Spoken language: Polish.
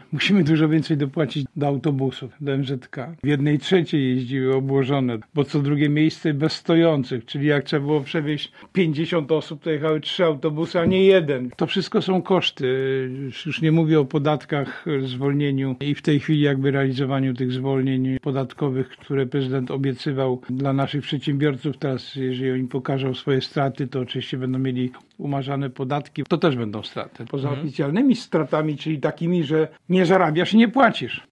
Musimy dużo więcej dopłacić do autobusów, do MZK. W 1/3 jeździły obłożone, bo co drugie miejsce bez stojących, czyli jak trzeba było przewieźć 50 osób, to jechały 3 autobusy, a nie jeden. To wszystko są koszty. Już nie mówię o podatkach, zwolnieniu i w tej chwili jakby realizowaniu tych zwolnień podatkowych, które prezydent obiecywał dla naszych przedsiębiorców. Teraz, jeżeli oni pokażą swoje straty, to oczywiście będą mieli umarzane podatki. To też będą straty. Poza oficjalnymi stratami, czyli takimi, że nie zarabiasz i nie płacisz.